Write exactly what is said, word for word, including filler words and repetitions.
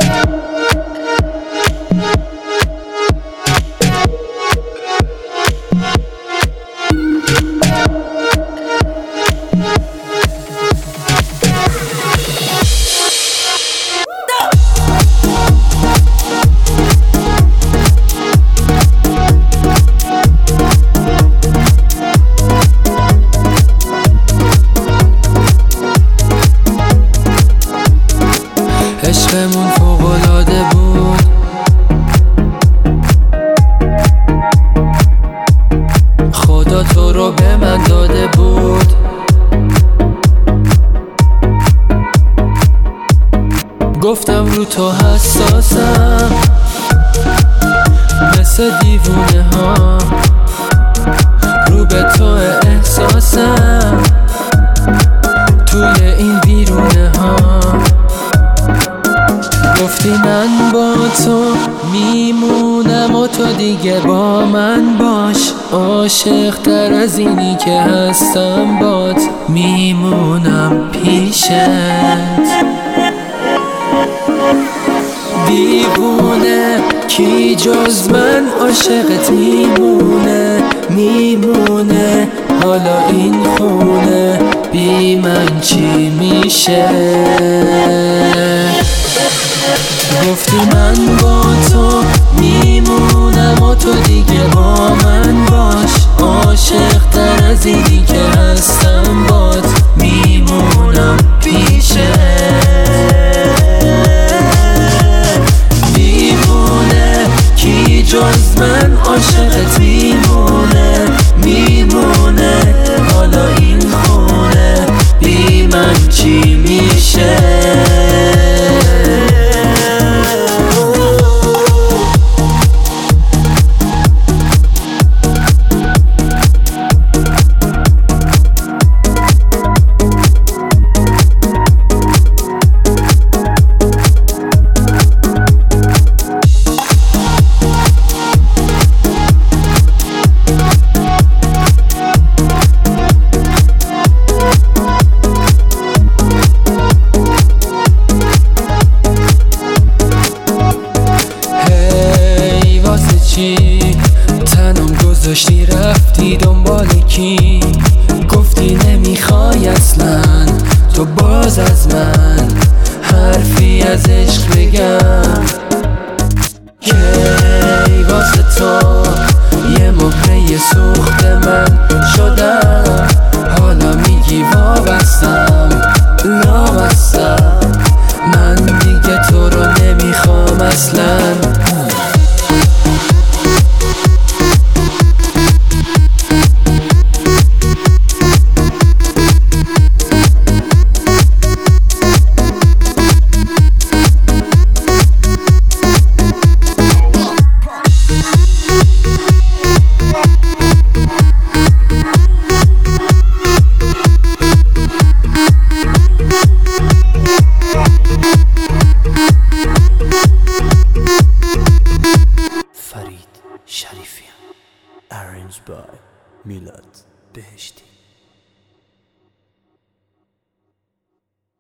عشقمون فوق‌العاده بود، خدا تو رو به من داده بود. گفتم رو تو حساسم مثل دیوونه ها، رو به تو احساسم توی این بیرونه ها. گفتی من با تو میمونم و تو دیگه با من باش، عاشق تر از اینی که هستم بات میمونم پیشت. دیوونه کی جز من عاشقت میمونه میمونه، حالا این خونه بی من چی میشه؟ گفتی من با تو میمونم و تو دیگه با من باش، عاشق تر از اینی که هستم بات میمونم پیشت. دیوونه کی جز من عاشقت میمونه میمونه، حالا این خونه بی من چی میشه؟ تنم گذاشتی رفتی دنبال کی؟ گفتی نمیخوای اصلا تو باز از من حرفی از عشق بگم. کی واسه تو یه مهره سوخت من شدم، حالا میگی وابستم لابستم، من دیگه تو رو نمیخوام اصلا. فرید شریفیان. Arranged by میلاد بهشتی.